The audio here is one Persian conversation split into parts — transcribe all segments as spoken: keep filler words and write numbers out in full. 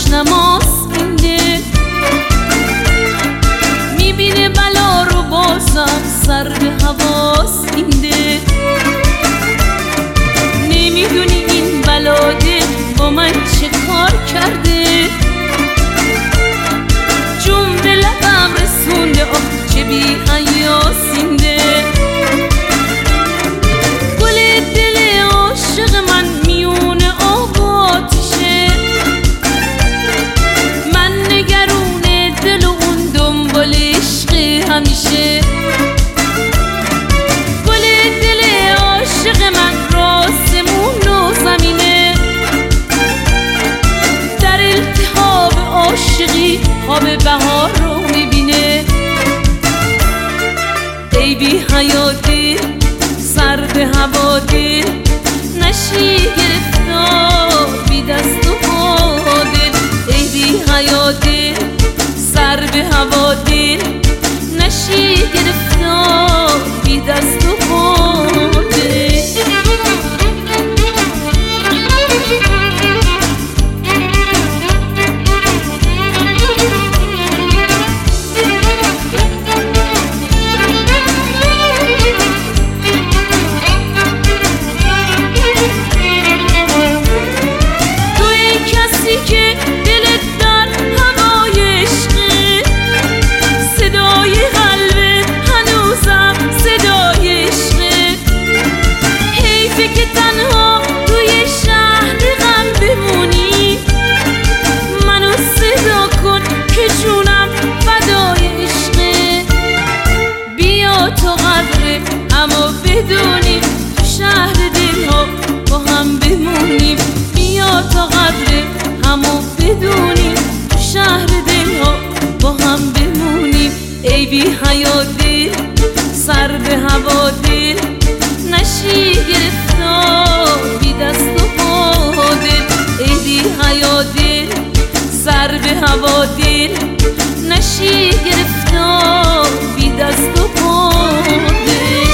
نماز مونده، میبینه بلا رو بازم سر به حواس اینده. نمیدونی این بلا دل با من چه کار کرده، جون به لبم رسونده آخ چه بی حیاسینده. گل دل عاشق من میون آب و آتیشه، من نگرون دل و اون دنبال عشق همیشه. گل دل عاشق من راسمون و زمینه، در التهاب عاشقی خواب بهار رو میبینه. ای بی حیا دل سر به هوا دل، نشی گرفتار بی دست و پا دل. ای بی حیا دل سر به هوا دل، نشی گرفتار بی دست و پا دل. اما بدونیم تو شهر دل ها با هم بمونیم. بیا تا قدر همو بدونیم تو شهر دل ها با هم بمونیم. ای بی حیا دل سر به هوا دل، نشی گرفتار بی دست و پا دل. ای بی حیا دل سر به هوا دل، نشی گرفتار بی دست و پا دل.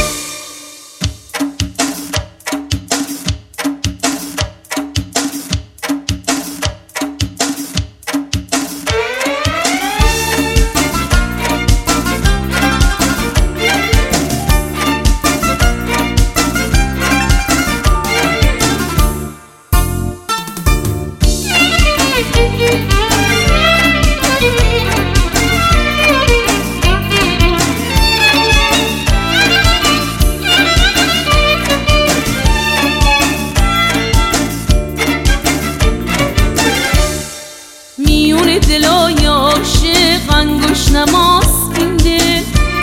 دلای عاشق انگوش نماز مونده،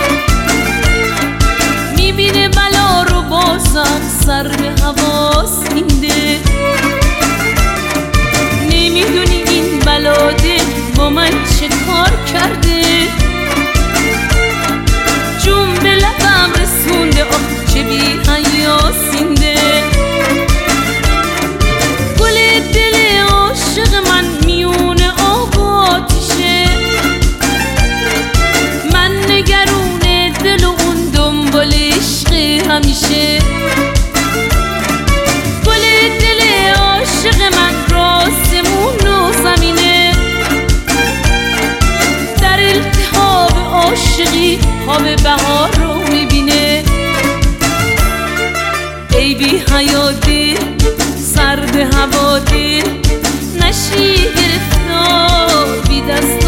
میبینه بلا رو بازم سر به حواس اینده. نمیدونی این بلا دل با من چه کار کرده، جون به لبم رسونده آخ چه بی حیاسینده. گل دل عاشق من میون آب و آتیشه، من نگرون دل و اون دنبال عشق همیشه. گل دل عاشق من راسمون و زمینه، در التهاب عاشقی خواب بهار رو میبینه. ای بی حیا دل سر به هوا دل، نشی گرفتار بی دست